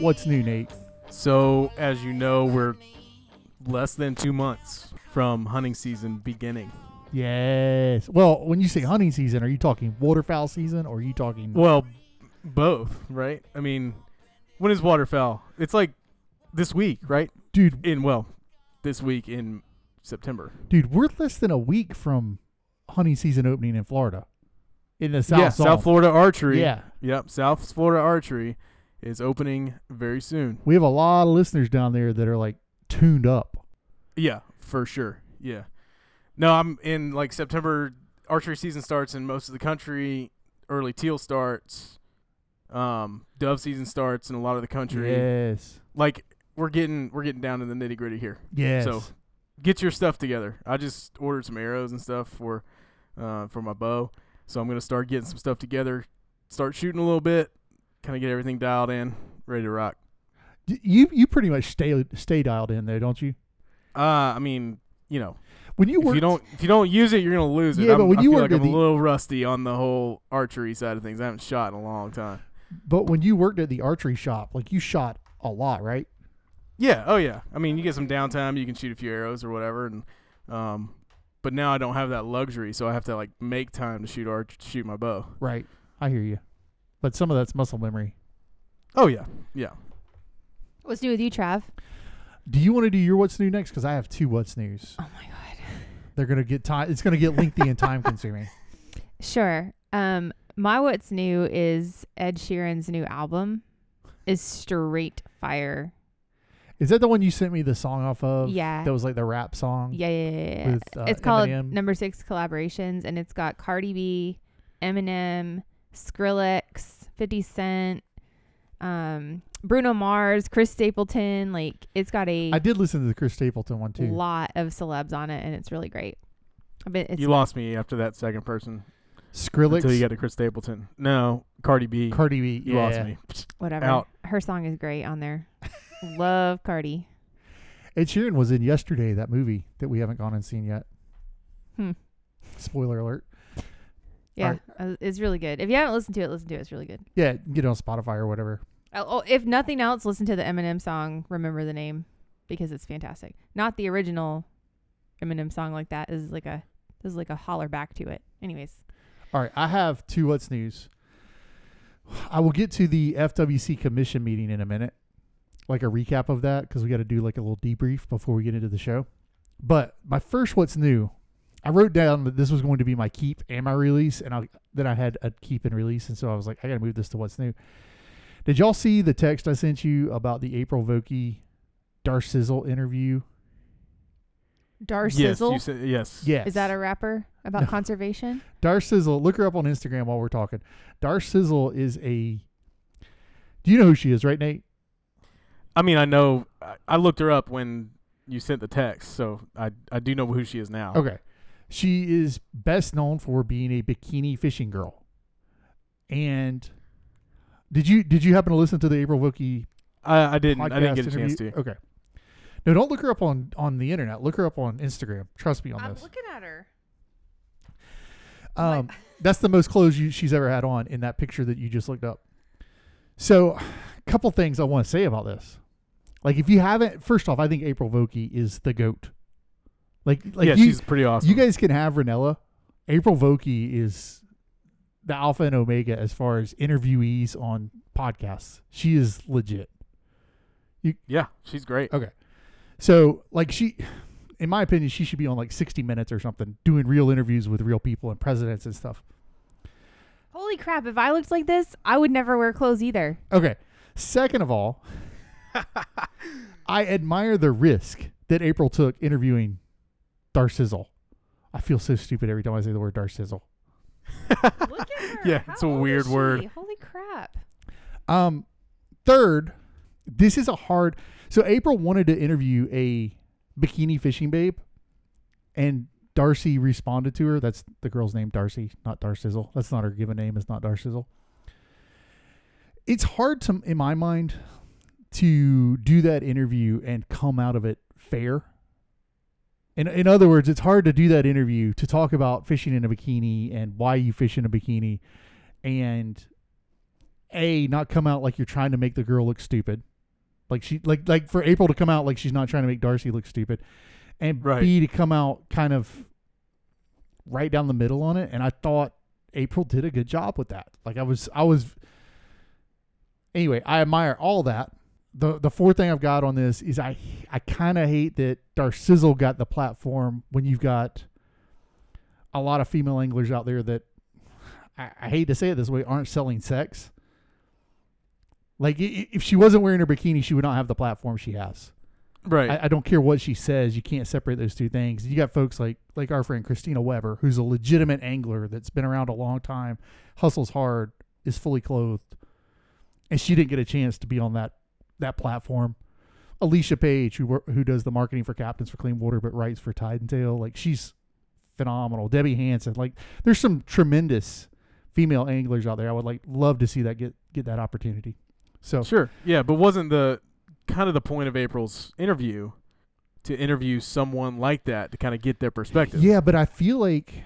What's new, Nate? So, as you know, we're less than 2 months from hunting season beginning. Yes. Well, when you say hunting season, are you talking waterfowl season or are you talking... Well, both, right? I mean, when is waterfowl? It's like this week, right? Dude, This week in September. Dude, we're less than a week from hunting season opening in Florida. In the South Zone. South Florida Archery. Yeah. Yep, South Florida Archery is opening very soon. We have a lot of listeners down there that are like tuned up. Yeah, for sure. Yeah. No, I'm in like September. Archery season starts in most of the country. Early teal starts. Dove season starts in a lot of the country. Yes. Like we're getting down to the nitty gritty here. Yes. So get your stuff together. I just ordered some arrows and stuff for my bow. So I'm gonna start getting some stuff together. Start shooting a little bit. Kind of get everything dialed in, ready to rock. You pretty much stay dialed in there, don't you? I mean, you know, when you if you don't use it, you're gonna lose it. Yeah, but when I you feel worked like I'm at a little rusty on the whole archery side of things. I haven't shot in a long time. But when you worked at the archery shop, like you shot a lot, right? Yeah. Oh yeah. I mean, you get some downtime. You can shoot a few arrows or whatever, and but now I don't have that luxury, so I have to like make time to shoot my bow. Right. I hear you. But some of that's muscle memory. Oh yeah. Yeah. What's new with you, Trav? Do you want to do your what's new next? Because I have two what's news. Oh my god. They're gonna get time. It's gonna get lengthy and time consuming. Sure. My what's new is Ed Sheeran's new album is straight fire. Is that the one you sent me the song off of? Yeah. That was like the rap song? Yeah. With, it's called Eminem. Number 6 Collaborations, and it's got Cardi B, Eminem, Skrillex, 50 Cent, Bruno Mars, Chris Stapleton. Like, it's got I did listen to the Chris Stapleton one too. lot of celebs on it, and it's really great. You lost me after that second person. Skrillex. Until you got to Chris Stapleton. No, Cardi B. Cardi B. You lost me. Whatever. Out. Her song is great on there. Love Cardi. Ed Sheeran was in Yesterday, that movie that we haven't gone and seen yet. Spoiler alert. Yeah, it's really good. If you haven't listened to it, listen to it. It's really good. Yeah, get it on Spotify or whatever. Oh, if nothing else, listen to the Eminem song, Remember the Name, because it's fantastic. Not the original Eminem song like that. This is like a holler back to it. Anyways. All right, I have two what's news. I will get to the FWC commission meeting in a minute, like a recap of that, because we got to do like a little debrief before we get into the show. But my first what's new, I wrote down that this was going to be my keep and my release, and then I had a keep and release, and so I was like, I got to move this to what's new. Did y'all see the text I sent you about the April Vokey Darth Sizzle interview? Darth Sizzle? Yes, you said yes. Yes. Is that a rapper about conservation? Darth Sizzle, look her up on Instagram while we're talking. Darth Sizzle is do you know who she is, right, Nate? I mean, I know. I looked her up when you sent the text, so I do know who she is now. Okay. She is best known for being a bikini fishing girl. And did you happen to listen to the April Vokey I didn't. I didn't get a interview? chance to. Okay. No, don't look her up on the internet. Look her up on Instagram. Trust me on this. I'm looking at her. That's the most clothes she's ever had on in that picture that you just looked up. So, a couple things I want to say about this. Like, if you haven't, first off, I think April Vokey is the GOAT. Like yeah, she's pretty awesome. You guys can have Ranella. April Vokey is the alpha and omega as far as interviewees on podcasts. She is legit. Yeah, she's great. Okay. So, like, in my opinion, she should be on like 60 Minutes or something, doing real interviews with real people and presidents and stuff. Holy crap. If I looked like this, I would never wear clothes either. Okay. Second of all, I admire the risk that April took interviewing Darth Sizzle. I feel so stupid every time I say the word Darth Sizzle. Look at her. Yeah, How it's a old weird is she? word. Holy crap. Third, this is so April wanted to interview a bikini fishing babe, and Darcy responded to her. That's the girl's name, Darcy, not Darth Sizzle. That's not her given name. It's not Darth Sizzle. It's hard in my mind, to do that interview and come out of it fair. In other words, it's hard to do that interview to talk about fishing in a bikini and why you fish in a bikini, and not come out like you're trying to make the girl look stupid, Like she like for April to come out like she's not trying to make Darcy look stupid, and Right. B to come out kind of right down the middle on it. And I thought April did a good job with that. Like I was anyway, I admire all that. The fourth thing I've got on this is I kind of hate that Darcizzle got the platform when you've got a lot of female anglers out there that I hate to say it this way, aren't selling sex. Like if she wasn't wearing her bikini, she would not have the platform she has. Right. I don't care what she says. You can't separate those two things. You got folks like our friend Christina Weber, who's a legitimate angler that's been around a long time, hustles hard, is fully clothed, and she didn't get a chance to be on that platform. Alicia Page, who does the marketing for Captains for Clean Water but writes for Tide and Tail, like she's phenomenal. Debbie Hansen, like there's some tremendous female anglers out there. I would love to see that get that opportunity. So Sure. Yeah, but wasn't the kind of the point of April's interview to interview someone like that to kind of get their perspective? yeah, but I feel like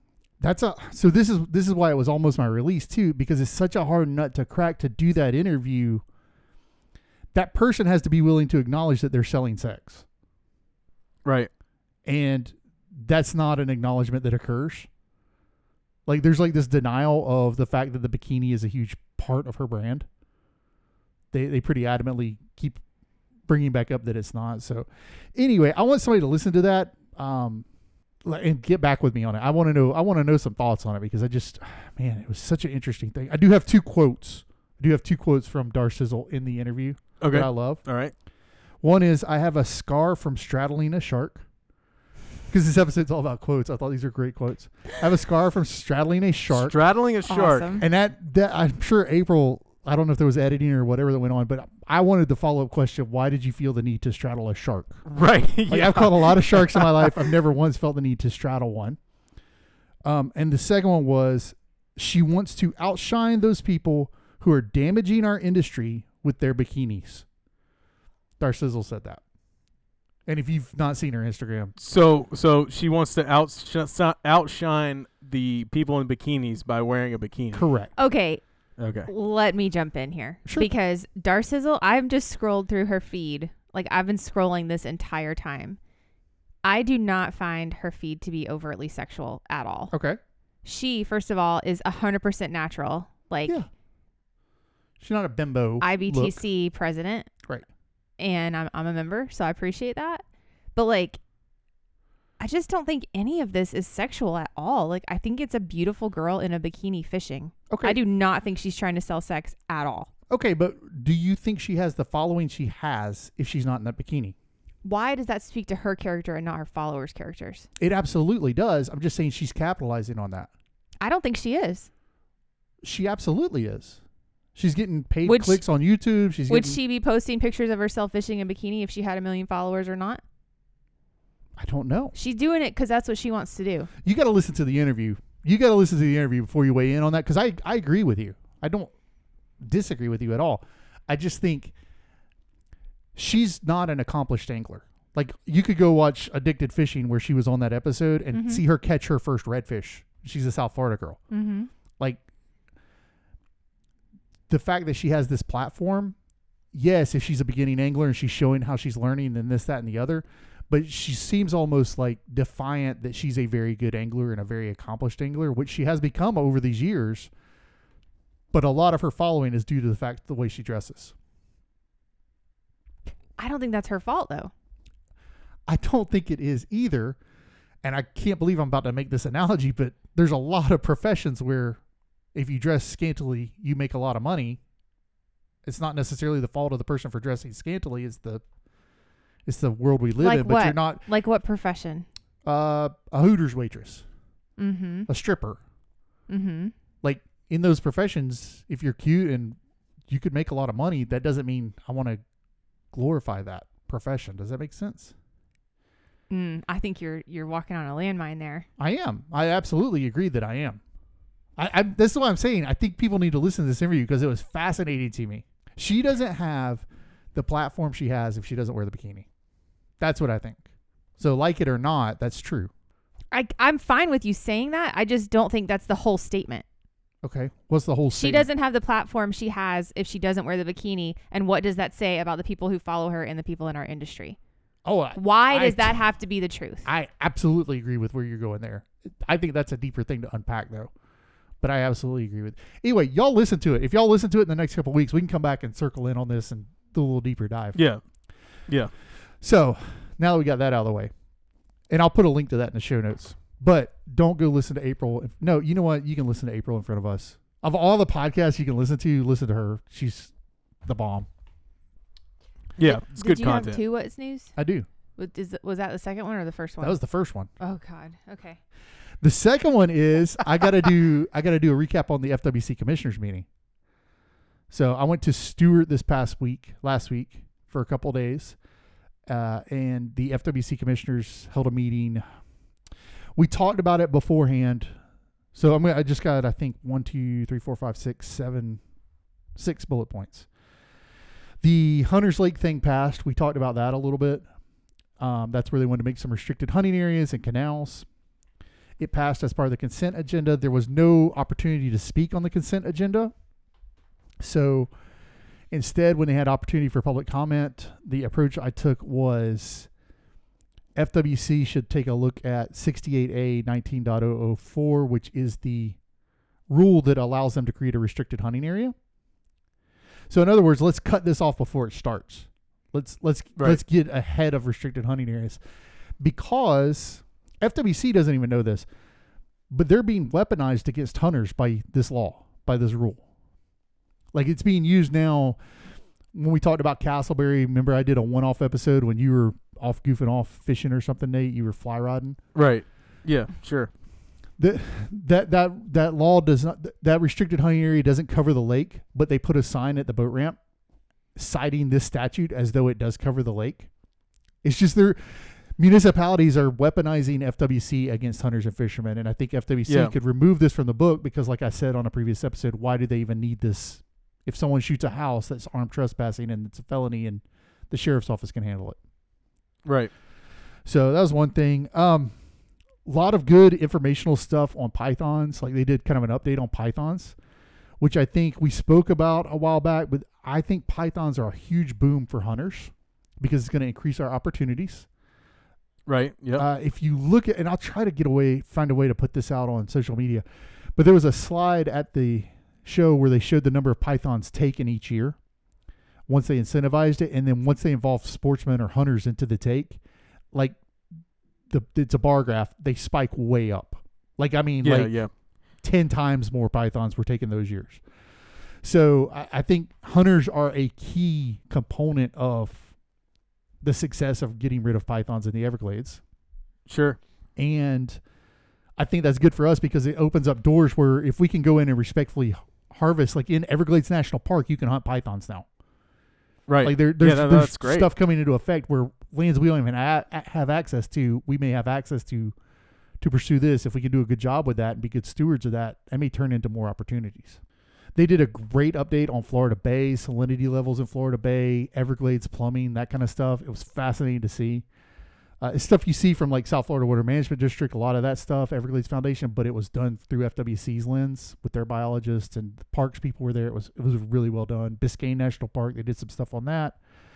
so this is why it was almost my release too, because it's such a hard nut to crack to do that interview. That person has to be willing to acknowledge that they're selling sex. Right. And that's not an acknowledgement that occurs. Like there's like this denial of the fact that the bikini is a huge part of her brand. They pretty adamantly keep bringing back up that it's not. So anyway, I want somebody to listen to that and get back with me on it. I want to know some thoughts on it, because man, it was such an interesting thing. I do have two quotes from Darcizzle in the interview Okay. that I love. All right. One is, I have a scar from straddling a shark. Because this episode's all about quotes. I thought these were great quotes. I have a scar from straddling a shark. Straddling a shark. Awesome. And that I'm sure April, I don't know if there was editing or whatever that went on, but I wanted the follow-up question, why did you feel the need to straddle a shark? Right. Like I've caught a lot of sharks in my life. I've never once felt the need to straddle one. And the second one was, she wants to outshine those people who are damaging our industry with their bikinis. Darcizzle said that. And if you've not seen her Instagram, So she wants to outshine the people in bikinis by wearing a bikini. correct. Okay, Okay. let me jump in here. Sure. Because Darcizzle, I've just scrolled through her feed. Like, I've been scrolling this entire time. I do not find her feed to be overtly sexual at all. Okay. She, first of all, is 100% natural. Like, Yeah. She's not a bimbo. IBTC president. Right. And I'm a member, so I appreciate that. But, like, I just don't think any of this is sexual at all. Like, I think it's a beautiful girl in a bikini fishing. Okay. I do not think she's trying to sell sex at all. Okay, but do you think she has the following she has if she's not in that bikini? Why does that speak to her character and not her followers' characters? It absolutely does. I'm just saying she's capitalizing on that. I don't think she is. She absolutely is. She's getting paid Would clicks on YouTube. Would she be posting pictures of herself fishing in bikini if she had 1 million followers or not? I don't know. She's doing it because that's what she wants to do. You got to listen to the interview. You got to listen to the interview before you weigh in on that, because I agree with you. I don't disagree with you at all. I just think she's not an accomplished angler. Like, you could go watch Addicted Fishing, where she was on that episode, and see her catch her first redfish. She's a South Florida girl. Mm-hmm. Like, the fact that she has this platform, yes, if she's a beginning angler and she's showing how she's learning and this, that, and the other, but she seems almost like defiant that she's a very good angler and a very accomplished angler, which she has become over these years. But a lot of her following is due to the fact the way she dresses. I don't think that's her fault, though. I don't think it is either. And I can't believe I'm about to make this analogy, but there's a lot of professions where if you dress scantily, you make a lot of money. It's not necessarily the fault of the person for dressing scantily. It's the world we live Like in. But what? you're not Like what profession? a Hooters waitress, Mm-hmm. a stripper. Mm-hmm. Like, in those professions, if you're cute and you could make a lot of money, that doesn't mean I want to glorify that profession. Does that make sense? I think you're walking on a landmine there. I am. I absolutely agree that I am. This is what I'm saying. I think people need to listen to this interview because it was fascinating to me. She doesn't have the platform she has if she doesn't wear the bikini. That's what I think. So, like it or not, that's true. I'm fine with you saying that. I just don't think that's the whole statement. Okay. What's the whole She statement? doesn't have the platform she has if she doesn't wear the bikini. And what does that say about the people who follow her and the people in our industry? Oh, Why does that have to be the truth? I absolutely agree with where you're going there. I think that's a deeper thing to unpack, though. But I absolutely agree with. Anyway, y'all listen to it. If y'all listen to it in the next couple of weeks, we can come back and circle in on this and do a little deeper dive. Yeah. Yeah. So now that we got that out of the way, and I'll put a link to that in the show notes. But don't go listen to April. No, you know what? You can listen to April in front of us. Of all the podcasts you can listen to her. She's the bomb. Yeah. It's good Did you content. have two What's News? I do. Was that the second one or the first one? That was the first one. Oh God. Okay. The second one is I gotta do a recap on the FWC commissioners meeting. So I went to Stewart last week for a couple of days, and the FWC commissioners held a meeting. We talked about it beforehand. So I just got, I think, 6 bullet points. The Hunters Lake thing passed. We talked about that a little bit. That's where they wanted to make some restricted hunting areas and canals. It passed as part of the consent agenda. There was no opportunity to speak on the consent agenda. So instead, when they had opportunity for public comment, the approach I took was FWC should take a look at 68A 19.004, which is the rule that allows them to create a restricted hunting area. So in other words, let's cut this off before it starts. Let's get ahead of restricted hunting areas, because FWC doesn't even know this, but they're being weaponized against hunters by this law, by this rule. Like, it's being used now. When we talked about Castleberry, remember I did a one-off episode when you were off goofing off fishing or something, Nate? You were fly rodding. Right. Yeah, sure. That law does not, that restricted hunting area doesn't cover the lake, but they put a sign at the boat ramp citing this statute as though it does cover the lake. It's just their municipalities are weaponizing FWC against hunters and fishermen, and I think FWC could remove this from the book because, like I said on a previous episode, why do they even need this? If someone shoots a house, that's armed trespassing and it's a felony, and the sheriff's office can handle it. Right. So that was one thing. A lot of good informational stuff on pythons. Like, they did kind of an update on pythons, which I think we spoke about a while back, but I think pythons are a huge boom for hunters because it's going to increase our opportunities. Right. Yeah. If you look at, and I'll try to find a way to put this out on social media, but there was a slide at the show where they showed the number of pythons taken each year once they incentivized it, and then once they involved sportsmen or hunters into the take, like it's a bar graph, they spike way up. Like, I mean, 10 times more pythons were taken those years. So I think hunters are a key component of the success of getting rid of pythons in the Everglades. Sure. And I think that's good for us because it opens up doors where if we can go in and respectfully harvest, like in Everglades National Park, you can hunt pythons now. Right. Like there's stuff coming into effect where lands we don't even have access to, we may have access to pursue this. If we can do a good job with that and be good stewards of that, it may turn into more opportunities. They did a great update on Florida Bay, salinity levels in Florida Bay, Everglades plumbing, that kind of stuff. It was fascinating to see. It's stuff you see from like South Florida Water Management District, a lot of that stuff, Everglades Foundation, but it was done through FWC's lens with their biologists, and the parks people were there. It was really well done. Biscayne National Park, they did some stuff on that.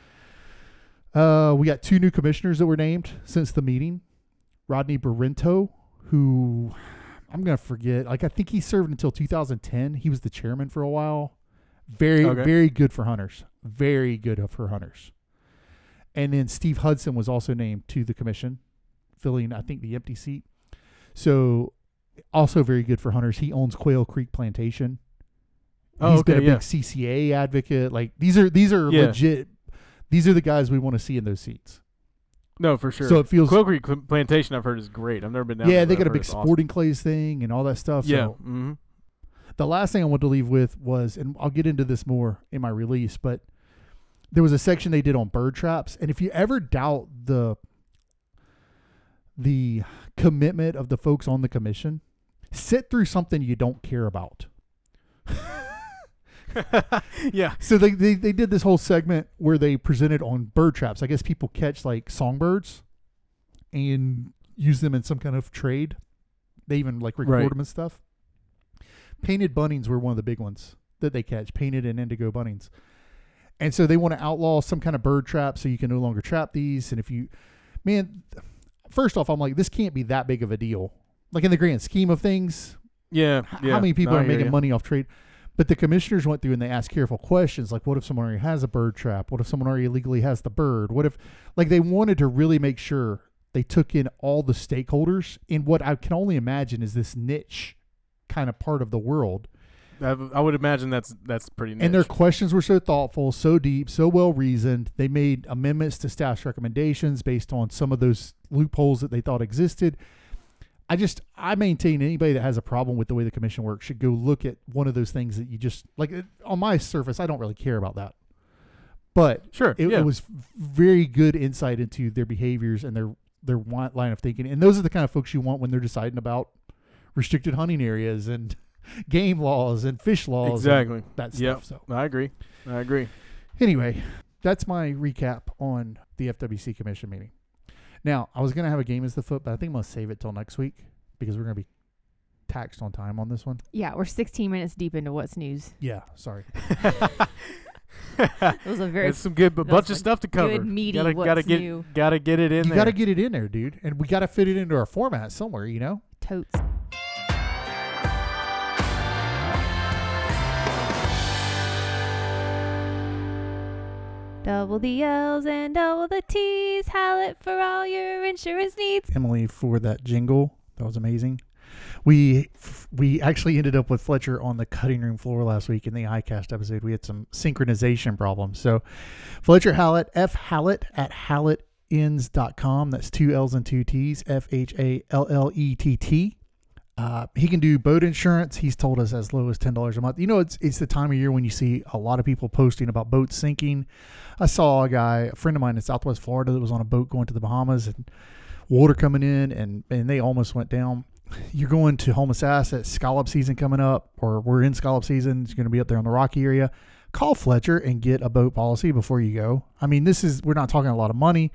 We got 2 new commissioners that were named since the meeting. Rodney Barrento, who I'm going to forget. Like, I think he served until 2010. He was the chairman for a while. Very good for hunters. Very good for hunters. And then Steve Hudson was also named to the commission, filling, I think, the empty seat. So, also very good for hunters. He owns Quail Creek Plantation. He's been a big CCA advocate. Like, these are legit. These are the guys we want to see in those seats. No, for sure. So it feels Quail Creek Plantation, I've heard, is great. I've never been down there. Yeah, there, they got a big sporting clays thing and all that stuff. Yeah. So the last thing I want to leave with was, and I'll get into this more in my release, but there was a section they did on bird traps. And if you ever doubt the commitment of the folks on the commission, sit through something you don't care about. Yeah. So they did this whole segment where they presented on bird traps. I guess people catch like songbirds and use them in some kind of trade. They even like record them and stuff. painted buntings were one of the big ones that they catch, painted and indigo buntings. And so they want to outlaw some kind of bird trap so you can no longer trap these. And if you, man, first off, I'm like, this can't be that big of a deal. Like in the grand scheme of things, Yeah. how many people are making money off trade? But the commissioners went through and they asked careful questions like, what if someone already has a bird trap? What if someone already illegally has the bird? What if, like, they wanted to really make sure they took in all the stakeholders in what I can only imagine is this niche kind of part of the world. I would imagine that's pretty niche. And their questions were so thoughtful, so deep, so well reasoned. They made amendments to staff's recommendations based on some of those loopholes that they thought existed. I maintain anybody that has a problem with the way the commission works should go look at one of those things that you just, like, on my surface, I don't really care about that. But sure, it was very good insight into their behaviors and their line of thinking. And those are the kind of folks you want when they're deciding about restricted hunting areas and game laws and fish laws. Exactly. And that stuff. So I agree. anyway, that's my recap on the FWC commission meeting. Now, I was going to have a game as the foot, but I think I'm going to save it till next week because we're going to be taxed on time on this one. Yeah, we're 16 minutes deep into what's news. Yeah, sorry. It was a very It's some good, but bunch of stuff to cover. good, meaty gotta what's get new. gotta get it in You there. got to get it in there, dude. And we got to fit it into our format somewhere, you know? Totes. Double the L's and double the T's. Hallett for all your insurance needs. Emily, for that jingle. That was amazing. We actually ended up with Fletcher on the cutting room floor last week in the iCast episode. We had some synchronization problems. So Fletcher Hallett, F Hallett at hallettins.com. That's 2 L's and 2 T's, FHALLETT. He can do boat insurance. He's told us as low as $10 a month. You know, it's the time of year when you see a lot of people posting about boats sinking. I saw a friend of mine in Southwest Florida that was on a boat going to the Bahamas and water coming in and they almost went down. You're going to Homosassa at scallop season coming up, or we're in scallop season. It's going to be up there in the Rocky area. Call Fletcher and get a boat policy before you go. I mean, we're not talking a lot of money.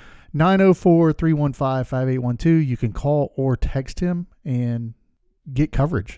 904-315-5812. You can call or text him and get coverage.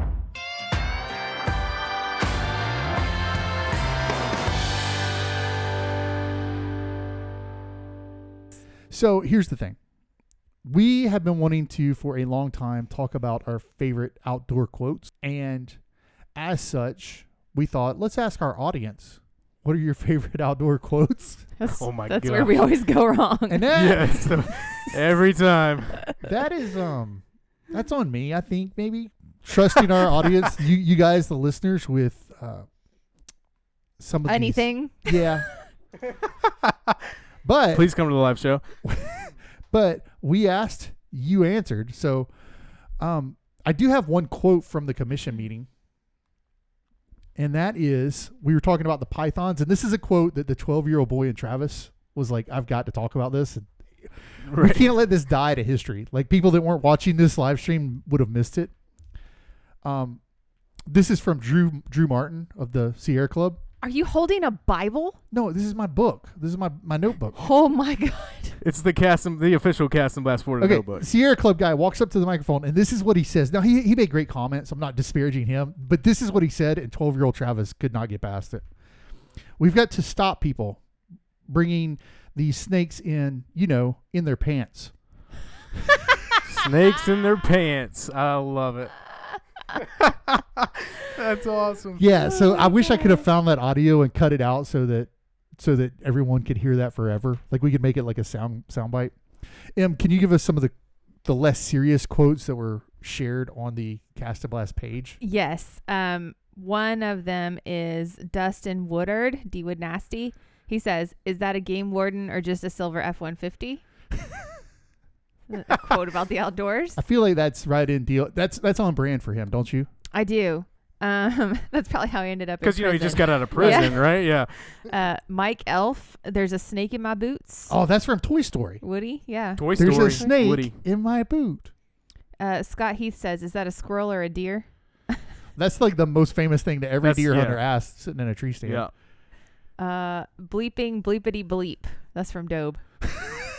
So here's the thing. We have been wanting to, for a long time, talk about our favorite outdoor quotes. And as such, we thought, let's ask our audience, what are your favorite outdoor quotes? Oh my That's God. where we always go wrong. And that, Yes, every time. that is, that's on me, I think, maybe. Trusting our audience, you guys, the listeners, with some of Anything. these. Yeah. But Please come to the live show. But we asked, you answered. So I do have one quote from the commission meeting. And that is, we were talking about the pythons. And this is a quote that the 12-year-old boy in Travis was like, I've got to talk about this. We Right. can't let this die to history. Like, people that weren't watching this live stream would have missed it. This is from Drew Martin of the Sierra Club. Are you holding a Bible? No, this is my book. This is my notebook. Oh my God. It's the official Cast and Blast Florida Okay, notebook. Sierra Club guy walks up to the microphone, and this is what he says. Now, he made great comments. I'm not disparaging him, but this is what he said, and 12-year-old Travis could not get past it. We've got to stop people bringing these snakes in their pants. Snakes in their pants. I love it. That's awesome. Yeah, so I wish I could have found that audio and cut it out so that everyone could hear that forever. Like, we could make it like a sound bite. Can you give us some of the less serious quotes that were shared on the Cast and Blast page? Yes. One of them is Dustin Woodard, D Wood Nasty. He says, "Is that a game warden or just a silver F-150?" A quote about the outdoors. I feel like that's right in deal. That's on brand for him, don't you? I do. That's probably how I ended up in Because, prison. he just got out of prison, right? Yeah. Mike Elf, there's a snake in my boots. Oh, that's from Toy Story. Woody, yeah. Toy There's Story. a snake Woody. in my boot. Scott Heath says, "Is that a squirrel or a deer?" That's like the most famous thing that every That's- deer yeah. hunter asks sitting in a tree stand. Yeah. Bleeping bleepity bleep. That's from Dobe.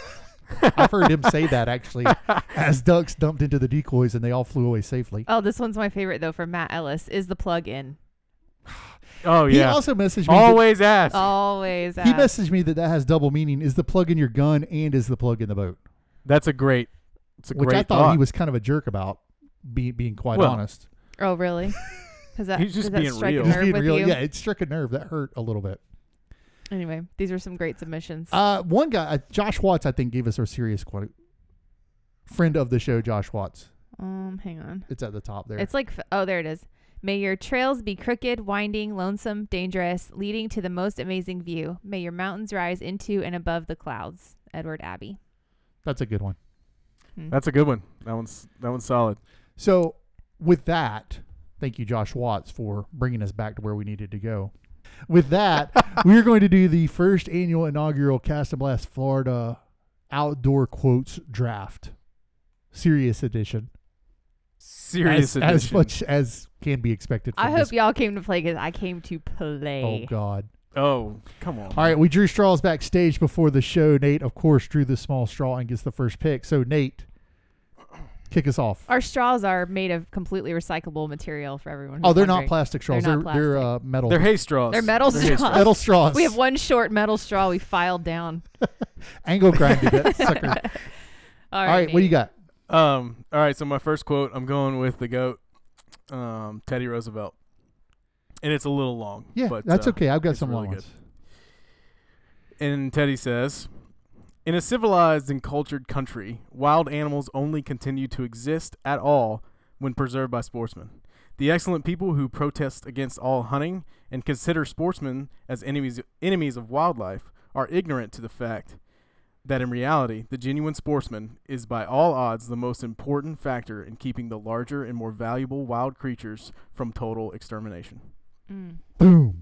I've heard him say that actually, as ducks dumped into the decoys and they all flew away safely. Oh, this one's my favorite though from Matt Ellis. Is the plug in? Oh He yeah. also messaged me. Always ask. Always. He ask. messaged me that has double meaning. Is the plug in your gun and is the plug in the boat? That's a great. It's a Which great I thought thought. he was kind of a jerk about, being quite Well, honest. Oh, really? Has that, He's just does that being strike real. a He's nerve being with real. you? Yeah, it struck a nerve. That hurt a little bit. Anyway, these are some great submissions. One guy, Josh Watts, I think, gave us a serious quote. Friend of the show, Josh Watts. Hang on. It's at the top there. It's like, oh, there it is. May your trails be crooked, winding, lonesome, dangerous, leading to the most amazing view. May your mountains rise into and above the clouds. Edward Abbey. That's a good one. That's a good one. That one's solid. So with that, thank you, Josh Watts, for bringing us back to where we needed to go. With that, we're going to do the first annual inaugural Cast and Blast Florida Outdoor Quotes Draft. Serious edition. Serious edition. As much as can be expected from I this. hope y'all came to play because I came to play. Oh, God. Oh, come on. All right, we drew straws backstage before the show. Nate, of course, drew the small straw and gets the first pick. So, Nate, kick us off. Our straws are made of completely recyclable material for everyone. Oh, who's they're not wondering. plastic straws. They're They're, not metal. They're hay straws. They're metal hay straws. metal straws. We have one short metal straw we filed down. Angle grinded that sucker. All All right, what do you got? All right, so my first quote, I'm going with the GOAT, Teddy Roosevelt. And it's a little long. Yeah, but, that's okay. I've got it's some really long ones. And Teddy says, in a civilized and cultured country, wild animals only continue to exist at all when preserved by sportsmen. The excellent people who protest against all hunting and consider sportsmen as enemies of wildlife are ignorant to the fact that in reality, the genuine sportsman is by all odds the most important factor in keeping the larger and more valuable wild creatures from total extermination. Boom.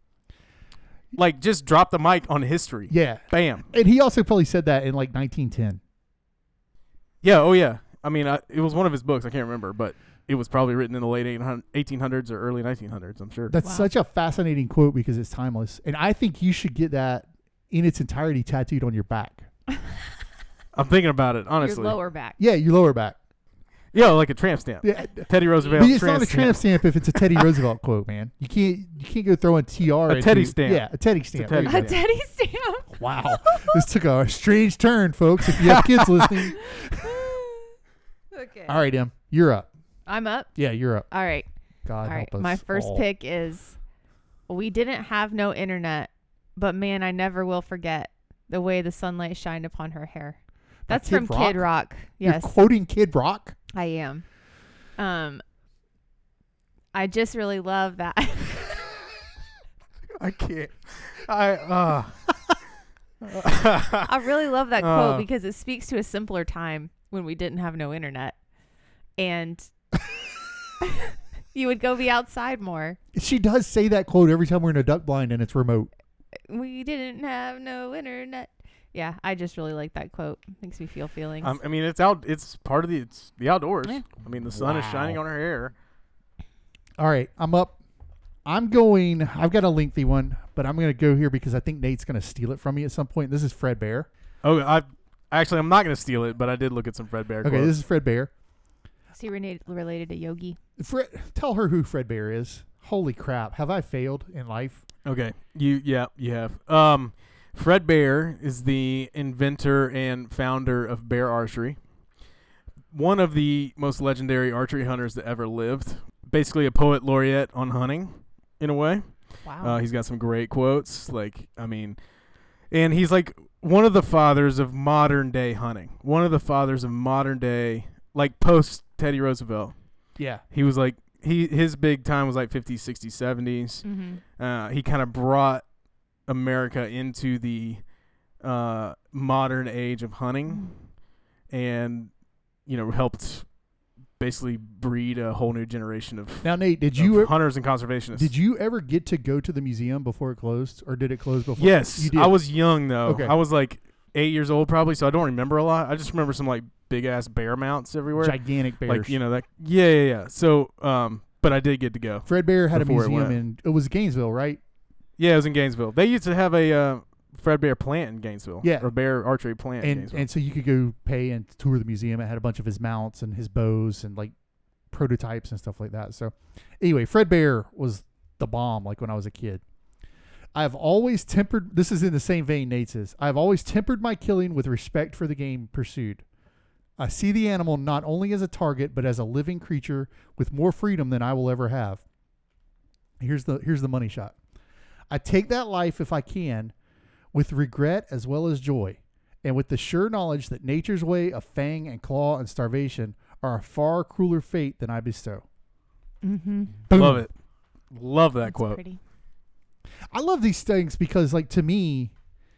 Like, just drop the mic on history. Yeah. Bam. And he also probably said that in like 1910. Yeah, oh yeah. I mean, it was one of his books. I can't remember, but it was probably written in the late 1800s or early 1900s, I'm sure. That's Wow. such a fascinating quote because it's timeless. And I think you should get that in its entirety tattooed on your back. I'm thinking about it, honestly. Your lower back. Yeah, your lower back. Yeah, like a tramp stamp. Yeah. Teddy Roosevelt. But it's not a tramp stamp if it's a Teddy Roosevelt quote, man. You can't go throwing TR. A Teddy stamp. Yeah, a Teddy stamp. Teddy There you A go. Teddy stamp. Wow. This took a strange turn, folks, if you have kids listening. Okay. All right, Em, you're up. I'm up. Yeah, you're up. All right. God All right. help us My first all. pick is we didn't have no internet, but man, I never will forget the way the sunlight shined upon her hair. That's Kid from Kid Rock. Yes, You're quoting Kid Rock? I am. I just really love that. I can't. I I really love that quote Uh. because it speaks to a simpler time when we didn't have no internet. And you would go be outside more. She does say that quote every time we're in a duck blind and it's remote. We didn't have no internet. Yeah, I just really like that quote. Makes me feel feelings. I mean, it's out. It's part of it's the outdoors. Yeah. I mean, the sun is Wow. shining on her hair. All right, I'm up. I've got a lengthy one, but I'm going to go here because I think Nate's going to steal it from me at some point. This is Fred Bear. Oh, I'm not going to steal it, but I did look at some Fred Bear Okay, quotes. this is Fred Bear. Is he related to Yogi? Tell her who Fred Bear is. Holy crap. Have I failed in life? Okay, you have. Fred Bear is the inventor and founder of bear archery. One of the most legendary archery hunters that ever lived. Basically a poet laureate on hunting, in a way. Wow. He's got some great quotes. And he's like one of the fathers of modern day hunting. One of the fathers of modern day, like post Teddy Roosevelt. Yeah. He was like, his big time was like 50s, 60s, 70s. Mm-hmm. He kind of brought America into the modern age of hunting and, helped basically breed a whole new generation of Now, Nate, of hunters and conservationists. did you ever get to go to the museum before it closed, or did it close before? Yes. You did. I was young, though. Okay. I was like 8 years old probably, so I don't remember a lot. I just remember some like big-ass bear mounts everywhere. Gigantic bears. Like, yeah. So, but I did get to go. Fred Bear had a Before it museum went. it was Gainesville, right? Yeah, it was in Gainesville. They used to have a Fred Bear plant in Gainesville. Yeah. Or Bear Archery plant in And Gainesville. and so you could go pay and tour the museum. It had a bunch of his mounts and his bows and like prototypes and stuff like that. So anyway, Fred Bear was the bomb like when I was a kid. I've always tempered, this is in the same vein Nate says, I've always tempered my killing with respect for the game pursued. I see the animal not only as a target, but as a living creature with more freedom than I will ever have. Here's the money shot. I take that life if I can, with regret as well as joy, and with the sure knowledge that nature's way of fang and claw and starvation are a far crueler fate than I bestow. Mm-hmm. Boom. Love it. Love that That's quote. pretty. I love these things because, like, to me,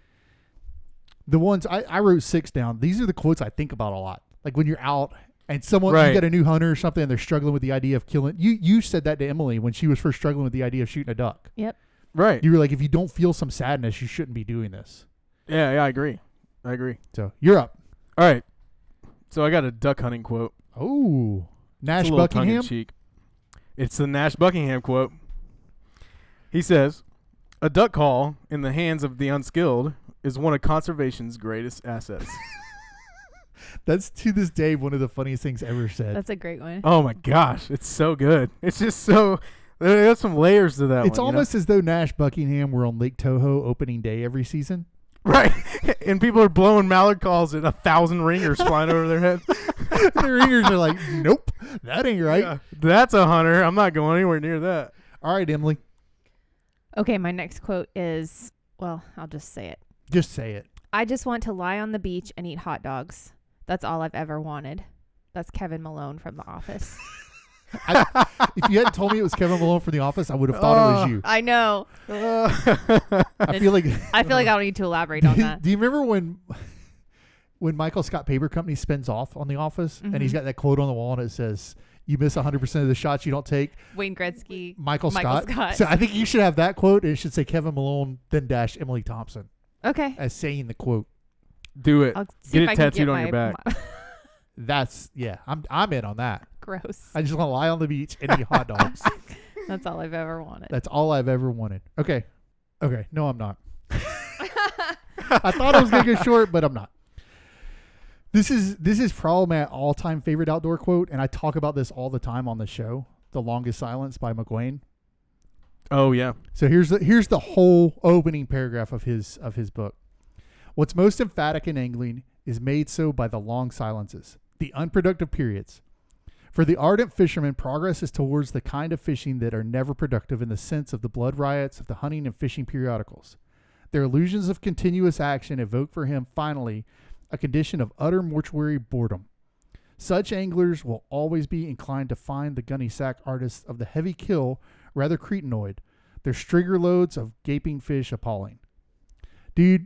the ones I wrote 6 down. These are the quotes I think about a lot. Like when you're out and someone you Right. get a new hunter or something, and they're struggling with the idea of killing. You said that to Emily when she was first struggling with the idea of shooting a duck. Right. You were like, if you don't feel some sadness, you shouldn't be doing this. Yeah, I agree. So you're up. All right. So I got a duck hunting quote. Oh, Nash It's a little Buckingham. tongue-in-cheek. It's the Nash Buckingham quote. He says, "A duck call in the hands of the unskilled is one of conservation's greatest assets." That's to this day one of the funniest things ever said. That's a great one. Oh my gosh, it's so good. It's just so there's some layers to that It's one. almost as though Nash Buckingham were on Lake Toho opening day every season. right. And people are blowing mallard calls and 1,000 ringers flying over their head. The ringers are like, nope, that ain't right. Yeah, that's a hunter. I'm not going anywhere near that. All right, Emily, Okay, my next quote is, well, I'll just say it. just say it. I just want to lie on the beach and eat hot dogs. That's all I've ever wanted. That's Kevin Malone from The Office. If you hadn't told me it was Kevin Malone from The Office, I would have thought it was you. I know. I feel like I feel like I don't need to elaborate on that. Do you remember when Michael Scott Paper Company spins off on The Office and he's got that quote on the wall and it says, "You miss 100% of the shots you don't take." Wayne Gretzky. Michael Michael Scott. Scott. So I think you should have that quote and it should say Kevin Malone then dash Emily Thompson Okay. as saying the quote. Do it. I'll see Get if it I can tattooed get on your back. That's I'm in on that. Gross. I just want to lie on the beach and eat hot dogs. That's all I've ever wanted. That's all I've ever wanted. Okay. No, I'm not. I thought I was gonna go short, but I'm not. This is probably my all-time favorite outdoor quote, and I talk about this all the time on the show. "The Longest Silence" by McGuane. Oh yeah. So here's the whole opening paragraph of his book. "What's most emphatic in angling is made so by the long silences, the unproductive periods. For the ardent fisherman, progress is towards the kind of fishing that are never productive in the sense of the blood riots of the hunting and fishing periodicals. Their illusions of continuous action evoke for him, finally, a condition of utter mortuary boredom. Such anglers will always be inclined to find the gunny sack artists of the heavy kill rather cretinoid, their stringer loads of gaping fish appalling." Dude,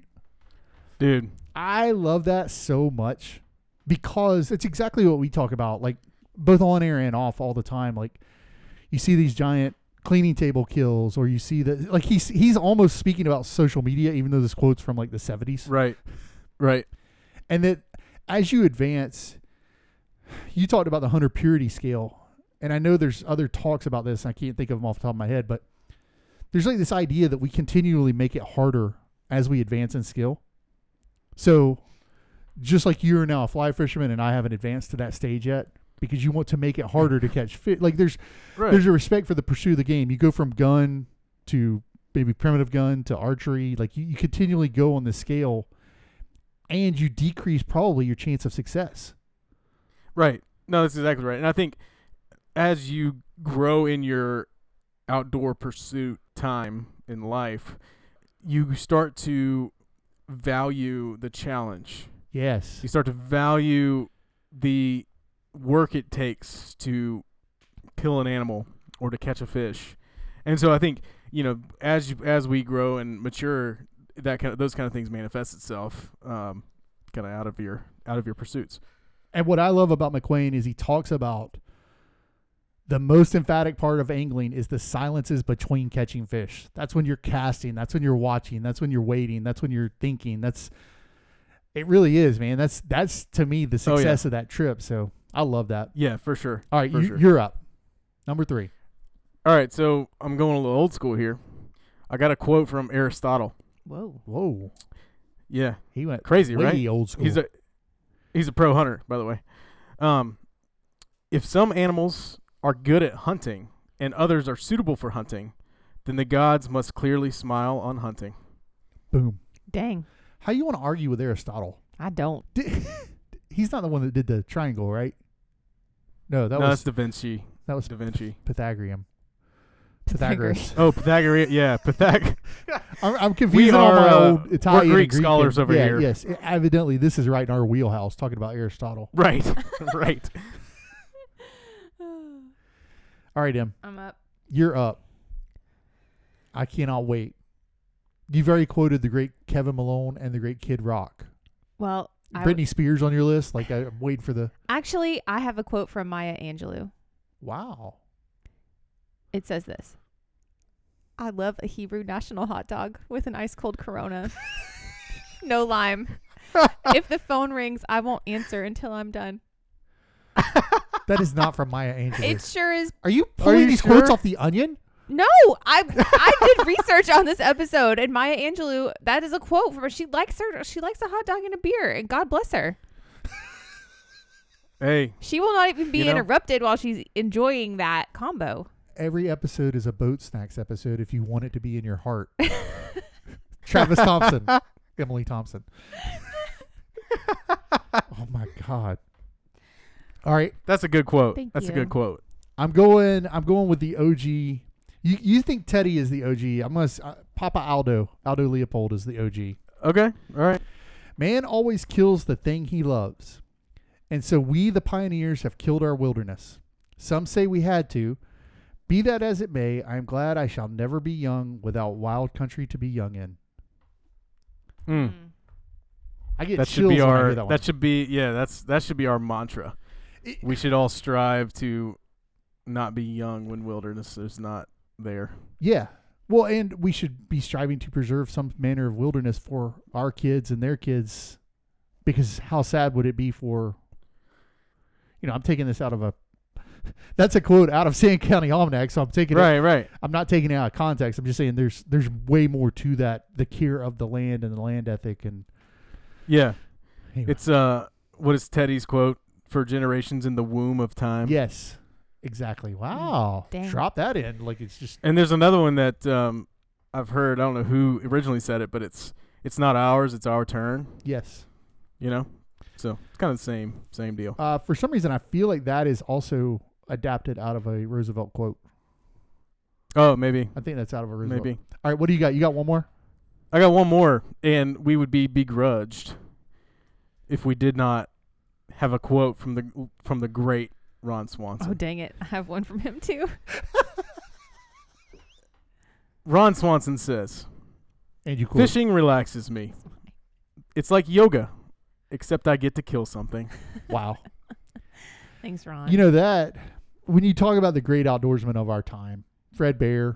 I love that so much because it's exactly what we talk about, like both on air and off all the time. Like you see these giant cleaning table kills, or you see that, like he's almost speaking about social media, even though this quote's from like the 70s. Right. And that as you advance, you talked about the hunter purity scale, and I know there's other talks about this, and I can't think of them off the top of my head, but there's like this idea that we continually make it harder as we advance in skill. So just like you are now a fly fisherman and I haven't advanced to that stage yet because you want to make it harder to catch fish. Like there's a respect for the pursuit of the game. You go from gun to maybe primitive gun to archery. Like you continually go on the scale and you decrease probably your chance of success. Right. No, that's exactly right. And I think as you grow in your outdoor pursuit time in life, you start to value the challenge. Yes. You start to value the work it takes to kill an animal or to catch a fish. And so I think, as we grow and mature, those kind of things manifest itself kind of out of your pursuits. And what I love about McQueen is he talks about the most emphatic part of angling is the silences between catching fish. That's when you're casting. That's when you're watching. That's when you're waiting. That's when you're thinking. It really is, man. That's to me the success of that trip. So I love that. Yeah, for sure. All right, sure. You're up. Number 3. All right, so I'm going a little old school here. I got a quote from Aristotle. Whoa. Whoa. Yeah, He went crazy, way right? old school. He's a pro hunter, by the way. If some animals are good at hunting and others are suitable for hunting, then the gods must clearly smile on hunting. Boom. Dang. How you want to argue with Aristotle? I don't. He's not the one that did the triangle, right? No, No, that's Da Vinci. that was Da Vinci. Pythagorean. Pythagoras. Oh, Pythagorean. Yeah, I'm confusing all my old Italian we're and Greek scholars over yeah, here. Yes, evidently this is right in our wheelhouse. Talking about Aristotle. Right. Right. All right, Em, I'm up. you're up. I cannot wait. You've already quoted the great Kevin Malone and the great Kid Rock. Well, Britney Spears on your list. Like I'm waiting for the. actually, I have a quote from Maya Angelou. Wow. It says this. I love a Hebrew national hot dog with an ice cold Corona. No lime. If the phone rings, I won't answer until I'm done. That is not from Maya Angelou. It sure is. Are you pulling you these sure? quotes off the Onion? No, I did research on this episode, and Maya Angelou, that is a quote from her. She likes a hot dog and a beer, and God bless her. Hey, She will not even be You know- interrupted while she's enjoying that combo. Every episode is a Boat Snacks episode if you want it to be in your heart. Travis Thompson. Emily Thompson. Oh my God. All right. that's a good quote. Thank That's a you. good quote. I'm going with the OG. You think Teddy is the OG. I'm going to Papa Aldo Leopold is the OG. Okay. All right. Man always kills the thing he loves. And so we, the pioneers, have killed our wilderness. Some say we had to. Be that as it may, I am glad I shall never be young without wild country to be young in. Mm. I get That should chills be when I our. hear that one. That should be. Yeah. That should be our mantra. We should all strive to not be young when wilderness is not there. Yeah. Well, and we should be striving to preserve some manner of wilderness for our kids and their kids, because how sad would it be for, I'm taking this out of that's a quote out of Sand County Almanac, so I'm taking it. Right. I'm not taking it out of context. I'm just saying there's way more to that, the care of the land and the land ethic. And Yeah. anyway. It's what is Teddy's quote? For generations in the womb of time. Yes, exactly. Wow. Dang. Drop that in. Like it's just, And there's another one that I've heard. I don't know who originally said it, but it's not ours. It's our turn. yes. So it's kind of the same deal. For some reason, I feel like that is also adapted out of a Roosevelt quote. Oh, maybe. I think that's out of a Roosevelt. Maybe. All right, what do you got? You got one more? I got one more, and we would be begrudged if we did not have a quote from the great Ron Swanson. Oh, dang it. I have one from him, too. Ron Swanson says, And you quote. "Fishing relaxes me. It's like yoga, except I get to kill something." Wow. Thanks, Ron. You know that when you talk about the great outdoorsmen of our time, Fred Bear,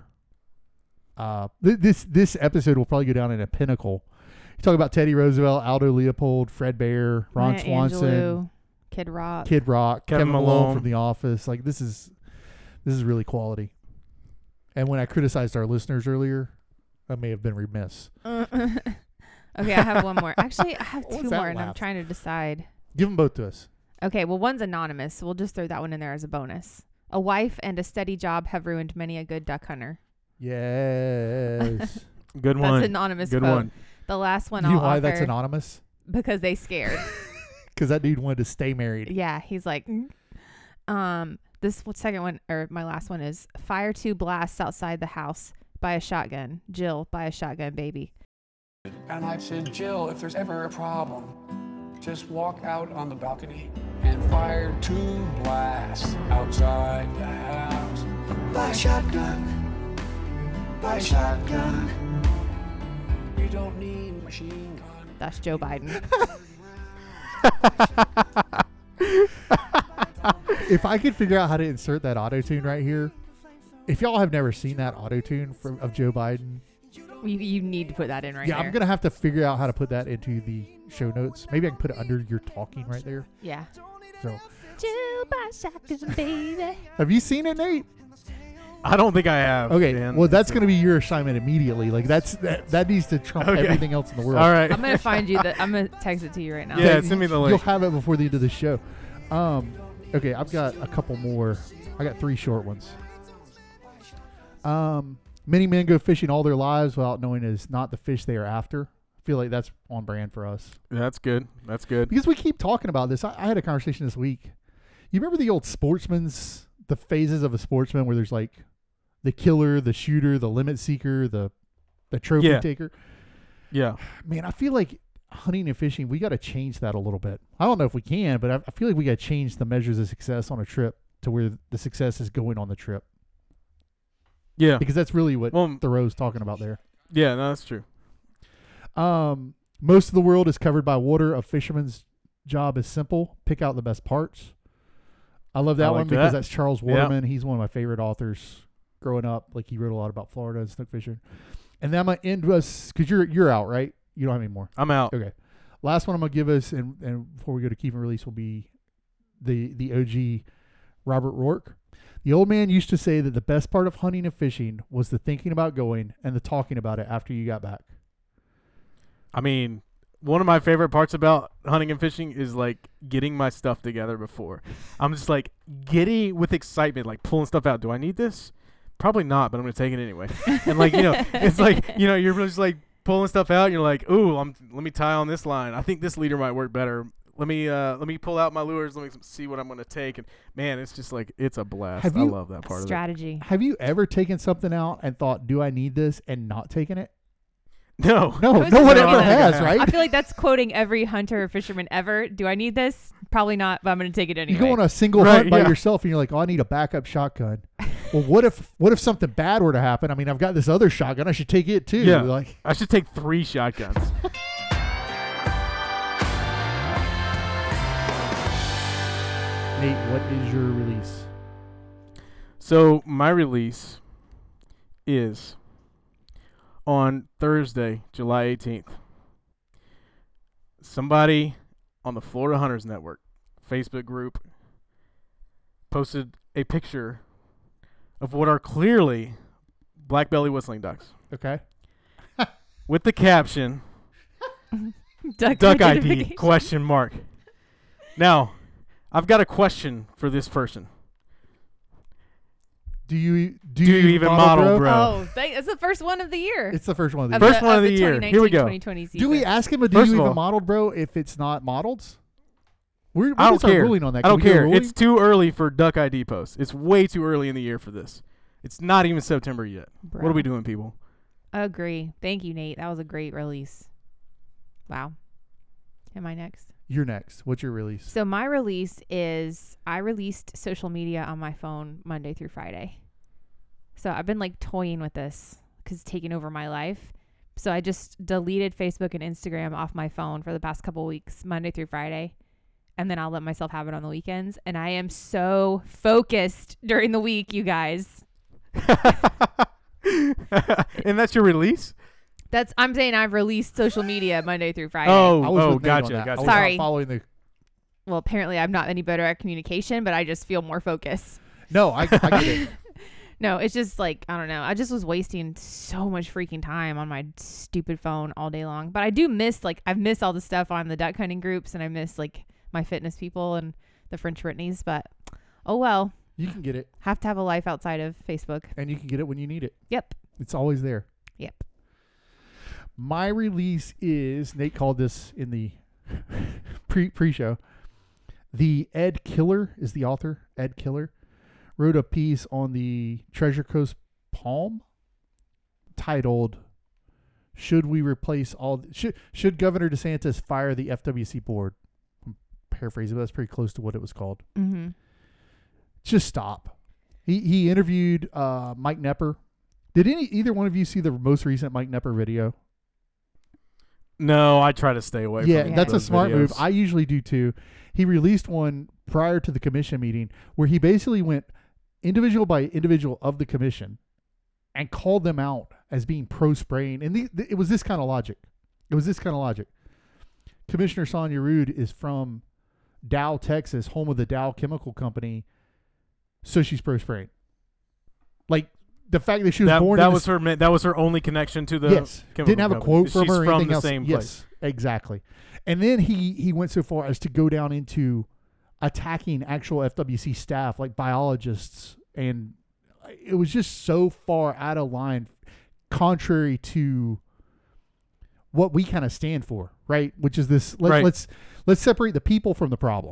this episode will probably go down in a pinnacle. You talk about Teddy Roosevelt, Aldo Leopold, Fred Bear, Ron Maya Swanson, Angelou, Kid Rock. Kid Rock, Kevin Kevin Malone Malone from The Office. Like this is really quality. And when I criticized our listeners earlier, I may have been remiss. Okay, I have one more. Actually, I have What was two that more, and I'm laugh? trying to decide. Give them both to us. Okay, well, one's anonymous, so we'll just throw that one in there as a bonus. A wife and a steady job have ruined many a good duck hunter. Yes. Good That's one. an anonymous Good quote. one. The last one You know I'll why offer that's anonymous? because they scared. Because that dude wanted to stay married. Yeah, he's like, this second one, or my last one is fire 2 blasts outside the house by a shotgun. Jill by a shotgun baby. And I said, Jill, if there's ever a problem, just walk out on the balcony and fire 2 blasts outside the house. By shotgun. By shotgun. You don't need machine gun. That's Joe Biden. If I could figure out how to insert that auto tune right here, if y'all have never seen that auto tune of Joe Biden, You need to put that in right yeah, there. I'm gonna have to figure out how to put that into the show notes. Maybe I can put it under your talking right there. Yeah. So, Jill by shotgun baby. have you seen it, Nate? I don't think I have. Okay, Dan. well, that's going to be your assignment immediately. Like that needs to trump Okay. everything else in the world. All right. I'm gonna find you. I'm gonna text it to you right now. Yeah, send me the link. You'll have it before the end of the show. Okay, I've got a couple more. I got 3 short ones. Many men go fishing all their lives without knowing it is not the fish they are after. I feel like that's on brand for us. That's good. That's good. Because we keep talking about this. I had a conversation this week. You remember the old the phases of a sportsman where there's like the killer, the shooter, the limit seeker, the trophy Yeah. taker? Yeah. Man, I feel like hunting and fishing, we got to change that a little bit. I don't know if we can, but I feel like we got to change the measures of success on a trip to where the success is going on the trip. Yeah. Because that's really what Well, Thoreau's talking about there. yeah, no, that's true. Most of the world is covered by water. A fisherman's job is simple. Pick out the best parts. I love that I like one because that. that's Charles Waterman. He's one of my favorite authors growing up. Like, he wrote a lot about Florida and snook fishing. And then I'm going to end us, because you're out, right? You don't have any more. I'm out. Okay. Last one I'm going to give us, and before we go to keep and release, will be the OG Robert Rourke. The old man used to say that the best part of hunting and fishing was the thinking about going and the talking about it after you got back. I mean, one of my favorite parts about hunting and fishing is like getting my stuff together before. I'm just like giddy with excitement, like pulling stuff out. Do I need this? Probably not, but I'm going to take it anyway. And like, it's like, you're just like pulling stuff out. And you're like, ooh, let me tie on this line. I think this leader might work better. Let me pull out my lures. Let me see what I'm going to take. And man, it's just like, it's a blast. I love that part of it. Strategy. Have you ever taken something out and thought, do I need this, and not taken it? No. No, was no one just ever thinking has, that. right? I feel like that's quoting every hunter or fisherman ever. Do I need this? Probably not, but I'm going to take it anyway. You go on a single Right, hunt by yeah. yourself, and you're like, "Oh, I need a backup shotgun." Well, what if something bad were to happen? I mean, I've got this other shotgun. I should take it too. Yeah. Like, I should take 3 shotguns. Nate, what is your release? So my release is on Thursday, July 18th. Somebody on the Florida Hunters Network Facebook group posted a picture of what are clearly black belly whistling ducks Okay. with the caption Duck duck ID identification. question mark. Now, I've got a question for this person. Do you even model, bro? Oh, it's the first one of the year. It's the first one of Of these. First one of the year. Here we go. 2020 season. Do we ask him, or do First you of even all- modeled, bro? If it's not modeled, we I don't start care. ruling on that. I Can don't we do a care. ruling? It's too early for duck ID posts. It's way too early in the year for this. It's not even September yet. What are we doing, people? Agree. Thank you, Nate. That was a great release. Wow. Am I next? You're next. What's your release? So my release is I released social media on my phone Monday through Friday. So I've been like toying with this because it's taking over my life. So I just deleted Facebook and Instagram off my phone for the past couple weeks, Monday through Friday. And then I'll let myself have it on the weekends. And I am so focused during the week, you guys. And that's your release? I'm saying I've released social media Monday through Friday. I was with Nate on gotcha, that. I gotcha. was not Sorry. following the. Well, apparently I'm not any better at communication, but I just feel more focused. No, I get it. No, it's just like, I don't know. I just was wasting so much freaking time on my stupid phone all day long. But I do miss, I've missed all the stuff on the duck hunting groups, and I miss, my fitness people and the French Whitneys. But, oh well. You can get it, Have to have a life outside of Facebook. and you can get it when you need it. Yep. It's always there. Yep. My release is, Nate called this in the pre-show. The Ed Killer is the author. Ed Killer wrote a piece on the Treasure Coast Palm titled, "Should we replace all? Should Governor DeSantis fire the FWC board?" I'm paraphrasing, but that's pretty close to what it was called. Mm-hmm. Just stop. He interviewed Mike Nepper. Did either one of you see the most recent Mike Nepper video? No, I try to stay away Yeah, from that's a those smart move. videos. I usually do too. He released one prior to the commission meeting where he basically went individual by individual of the commission and called them out as being pro-spraying. And it was this kind of logic. Commissioner Sonia Rude is from Dow, Texas, home of the Dow Chemical Company, so she's pro-spraying. Like, the fact that she was born that in was that was her only connection to the yes, chemical didn't have a company. quote from She's her or from anything the else. same Yes, place. exactly. And then he went so far as to go down into attacking actual FWC staff, like biologists, and it was just so far out of line, contrary to what we kind of stand for, right? Which is this: let's separate the people from the problem.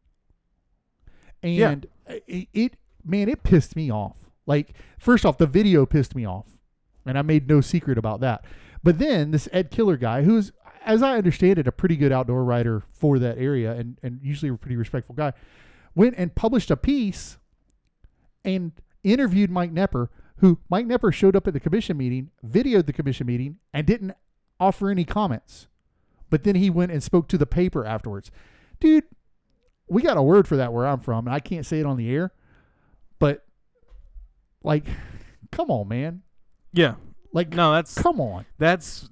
And it pissed me off. Like, first off, the video pissed me off, and I made no secret about that. But then this Ed Killer guy, who's, as I understand it, a pretty good outdoor writer for that area and usually a pretty respectful guy, went and published a piece and interviewed Mike Nepper, who Mike Nepper showed up at the commission meeting, videoed the commission meeting, and didn't offer any comments. But then he went and spoke to the paper afterwards. Dude, we got a word for that where I'm from, and I can't say it on the air, but, like, come on, man. Yeah. Like, No, that's come on. that's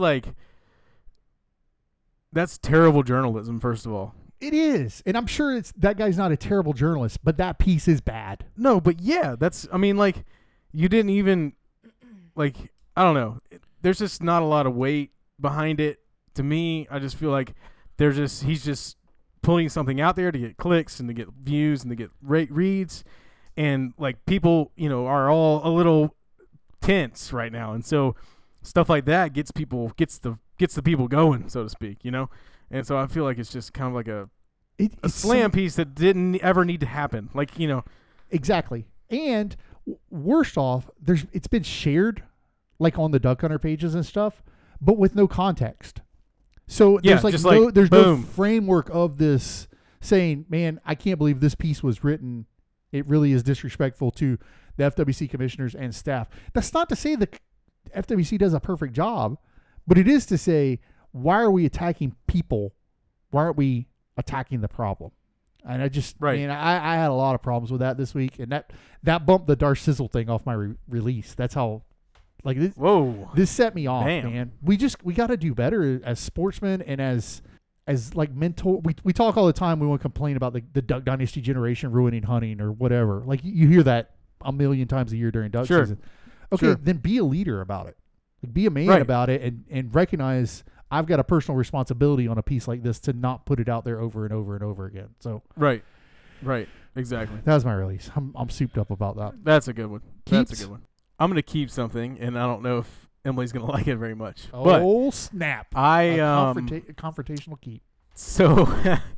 terrible journalism, first of all. It is. And I'm sure that guy's not a terrible journalist, but that piece is bad. No, but yeah, I mean, like, you didn't even, like, I don't know. There's just not a lot of weight behind it. To me, I just feel like he's just putting something out there to get clicks and to get views and to get reads. And, like, people, are all a little tense right now. And so stuff like that gets the people going, so to speak, And so I feel like it's just kind of like a slam piece that didn't ever need to happen. Like, Exactly. And worst off, it's been shared like on the Duck Hunter pages and stuff, but with no context. So Yeah, there's just no boom. framework of this saying, man, I can't believe this piece was written. It really is disrespectful to the FWC commissioners and staff. That's not to say the FWC does a perfect job, but it is to say, why are we attacking people? Why aren't we attacking the problem? And I just, man, I had a lot of problems with that this week, and that bumped the Darth Sizzle thing off my release. That's how, like, this set me off, man. We got to do better as sportsmen and as like mentor. We talk all the time. We want to complain about the Duck Dynasty generation ruining hunting or whatever. Like, you hear that a million times a year during duck season. Okay, then be a leader about it. Like, be a man about it and recognize I've got a personal responsibility on a piece like this to not put it out there over and over and over again. So Right. Exactly. That was my release. I'm souped up about that. That's a good one. Keeps? That's a good one. I'm going to keep something, and I don't know if Emily's going to like it very much. Oh, snap. A confrontational keep. So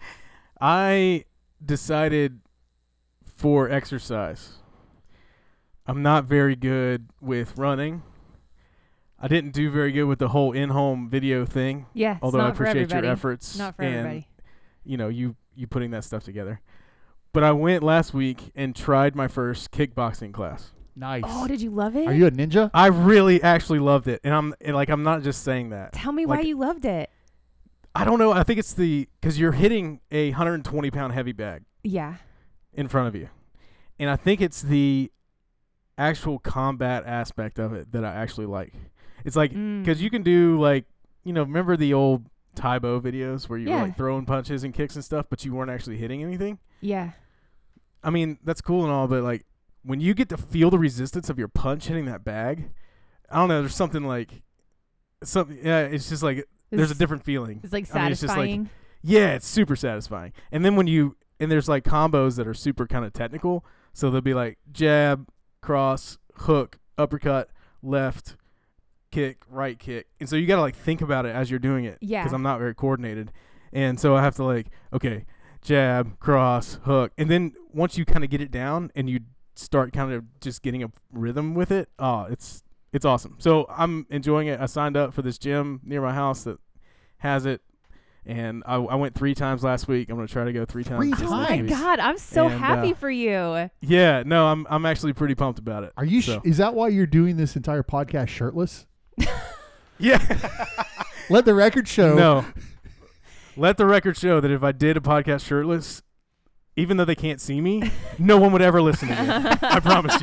I decided for exercise. I'm not very good with running. I didn't do very good with the whole in-home video thing. Yeah, although I appreciate your efforts. Not for and, everybody. You putting that stuff together. But I went last week and tried my first kickboxing class. Nice. Oh, did you love it? Are you a ninja? I really actually loved it, and I'm not just saying that. Tell me why you loved it. I don't know. I think it's because you're hitting a 120-pound heavy bag. Yeah. In front of you, and I think it's the actual combat aspect of it that I actually like. It's like, because you can do remember the old Tybo videos where you were like throwing punches and kicks and stuff, but you weren't actually hitting anything? Yeah. I mean, that's cool and all, but like when you get to feel the resistance of your punch hitting that bag, I don't know, there's something it's just like, there's a different feeling. It's like I mean, satisfying. it's super satisfying. And then and there's like combos that are super kind of technical. So they'll be like jab, cross, hook, uppercut, left, kick, right kick. And so you got to like think about it as you're doing it. Yeah. Because I'm not very coordinated. And so I have to okay, jab, cross, hook. And then once you kind of get it down and you start kind of just getting a rhythm with it, it's awesome. So I'm enjoying it. I signed up for this gym near my house that has it. And I went 3 times last week. I'm going to try to go 3 times. 3 this times? Oh my week. God, I'm so happy for you. Yeah, no, I'm actually pretty pumped about it. Are you? Is that why you're doing this entire podcast shirtless? Yeah. Let the record show. No. Let the record show that if I did a podcast shirtless, even though they can't see me, no one would ever listen to me. I promise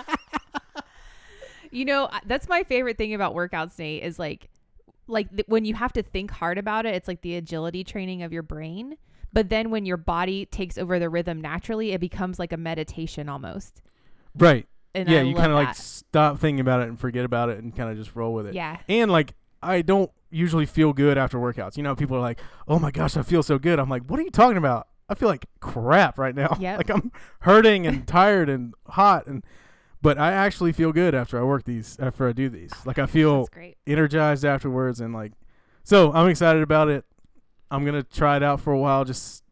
you. That's my favorite thing about workouts, Nate, is when you have to think hard about it, it's like the agility training of your brain. But then when your body takes over the rhythm naturally, it becomes like a meditation almost. Right. And yeah, I you love kind of like that. stop thinking about it and forget about it and kind of just roll with it. Yeah. And like, I don't usually feel good after workouts. You know, people are like, "Oh my gosh, I feel so good." I'm like, "What are you talking about? I feel like crap right now. Yep. Like I'm hurting and tired and hot but I actually feel good after I do these. Like I feel That's great. energized afterwards and like, so I'm excited about it. I'm going to try it out for a while.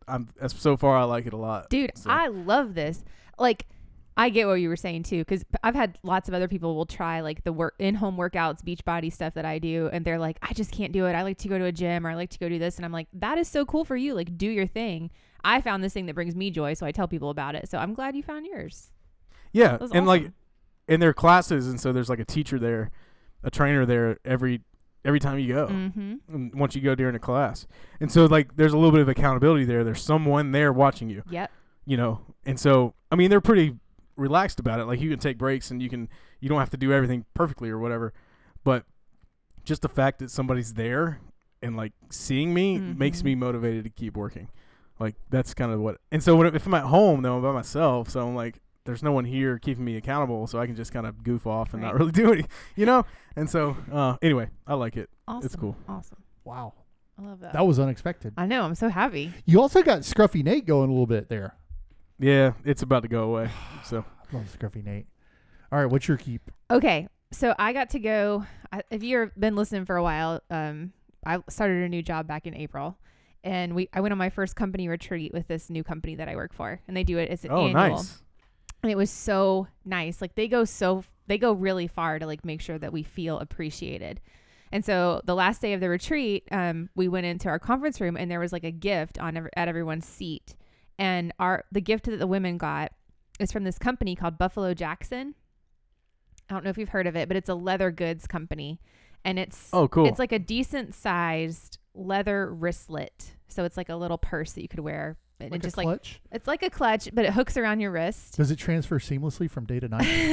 So far I like it a lot. Dude, So. I love this. Like, I get what you were saying too, because I've had lots of other people will try like the in-home workouts, beach body stuff that I do, and they're like, I just can't do it. I like to go to a gym, or I like to go do this, and I'm like, that is so cool for you. Like, do your thing. I found this thing that brings me joy, so I tell people about it. So I'm glad you found yours. Yeah, That was and like awesome. in their classes, and so there's like a teacher there, a trainer there every time you go. Mm-hmm. And once you go during a class, and so like there's a little bit of accountability there. There's someone there watching you. Yep. You know, and so I mean they're pretty relaxed about it. Like you can take breaks and you don't have to do everything perfectly or whatever, but just the fact that somebody's there and like seeing me makes me motivated to keep working. Like that's kind of what. And so if I'm at home though, I'm by myself, so I'm like there's no one here keeping me accountable, so I can just kind of goof off and not really do anything, you know. And so anyway, I like it. Awesome. It's cool. Awesome. Wow. I love that. That was unexpected. I know. I'm so happy. You also got Scruffy Nate going a little bit there. Yeah, it's about to go away. So I love Scruffy Nate. All right, what's your keep? Okay, so I got to go. If you've been listening for a while, I started a new job back in April, and I went on my first company retreat with this new company that I work for, and they do it. It's an annual, nice. and it was so nice. Like they go really far to like make sure that we feel appreciated. And so the last day of the retreat, we went into our conference room, and there was like a gift at everyone's seat, and the gift that the women got is from this company called Buffalo Jackson. I don't know if you've heard of it, but it's a leather goods company, and it's cool. It's like a decent sized leather wristlet, so it's like a little purse that you could wear. And Like it just a clutch? it's like a clutch, but it hooks around your wrist. Does it transfer seamlessly from day to night?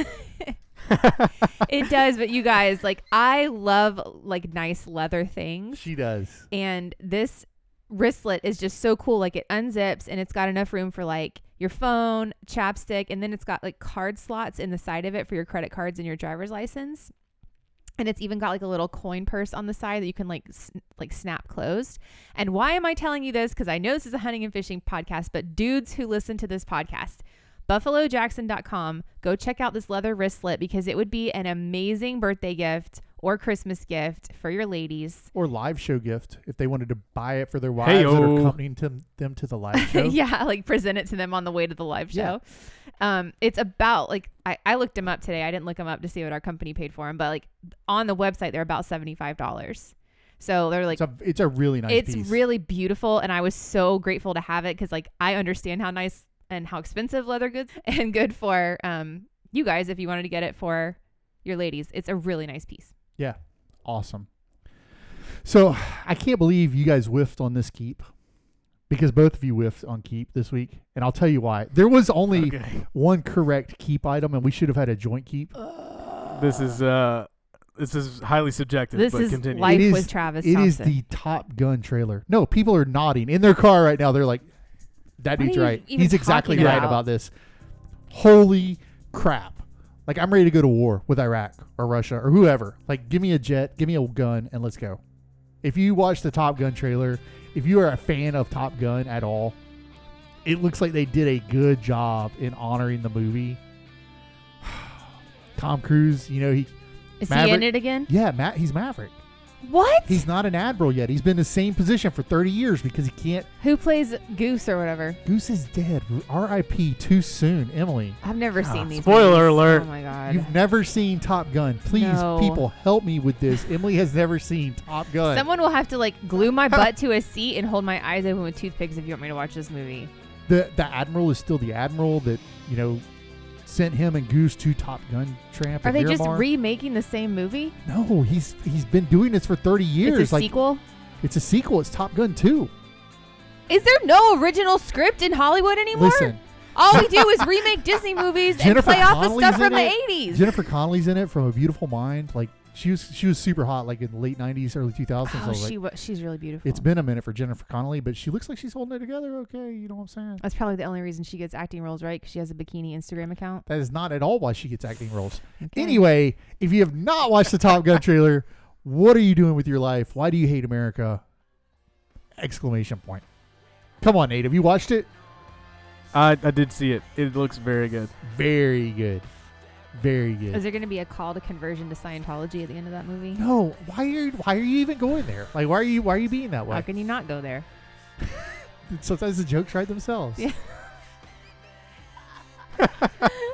It does, but you guys, like, I love like nice leather things. She does. And this wristlet is just so cool. Like it unzips and it's got enough room for like your phone, chapstick, and then it's got like card slots in the side of it for your credit cards and your driver's license. And it's even got like a little coin purse on the side that you can like snap closed. And why am I telling you this? Because I know this is a hunting and fishing podcast, but dudes who listen to this podcast, BuffaloJackson.com, go check out this leather wristlet because it would be an amazing birthday gift or Christmas gift for your ladies. Or live show gift if they wanted to buy it for their wives that are accompanying them to the live show. Yeah, like present it to them on the way to the live show. It's about like I looked them up today. I didn't look them up to see what our company paid for them, but like on the website they're about $75. So they're like it's a really nice piece. It's really beautiful, and I was so grateful to have it because like I understand how nice and how expensive leather goods and good for you guys if you wanted to get it for your ladies. It's a really nice piece. Yeah. Awesome. So I can't believe you guys whiffed on this keep because both of you whiffed on keep this week. And I'll tell you why. There was only one correct keep item and we should have had a joint keep. This is highly subjective. This but is continue. life with Travis It Thompson. is the Top Gun trailer. No, people are nodding in their car right now. They're like, that What dude's are you right. even He's exactly talking right about? about this. Holy crap. Like, I'm ready to go to war with Iraq or Russia or whoever. Like, give me a jet, give me a gun, and let's go. If you watch the Top Gun trailer, if you are a fan of Top Gun at all, it looks like they did a good job in honoring the movie. Tom Cruise, you know, Is Maverick- he in it again? yeah, he's Maverick. What? He's not an admiral yet. He's been in the same position for 30 years because he can't. Who plays Goose or whatever? Goose is dead. R.I.P. Too soon, Emily. I've never seen these. Spoiler movies. alert. Oh my god. You've never seen Top Gun. Please, No. people, help me with this. Emily has never seen Top Gun. Someone will have to like glue my butt to a seat and hold my eyes open with toothpicks if you want me to watch this movie. The admiral is still the admiral that, you know, sent him and Goose to Top Gun Tramp. Are and they just Miramar. remaking the same movie? No, he's been doing this for 30 years. It's a sequel? It's a sequel. It's Top Gun 2. Is there no original script in Hollywood anymore? Listen, All we do is remake Disney movies and Jennifer play off the Connelly's stuff in from the it. 80s. Jennifer Connelly's in it from A Beautiful Mind. Like, She was super hot, like in the late 90s, early 2000s. I Oh, was like, she's really beautiful. it's been a minute for Jennifer Connelly, but she looks like she's holding it together okay. You know what I'm saying? That's probably the only reason she gets acting roles, right? Because she has a bikini Instagram account. That is not at all why she gets acting roles. Okay. Anyway, if you have not watched the Top Gun trailer, what are you doing with your life? Why do you hate America? Exclamation point. Come on, Nate. Have you watched it? I did see it. It looks very good. Very good. Very good. Is there going to be a call to conversion to Scientology at the end of that movie? No, why are you even going there? Like, why are you being that way? How can you not go there? Sometimes the jokes write themselves. Yeah.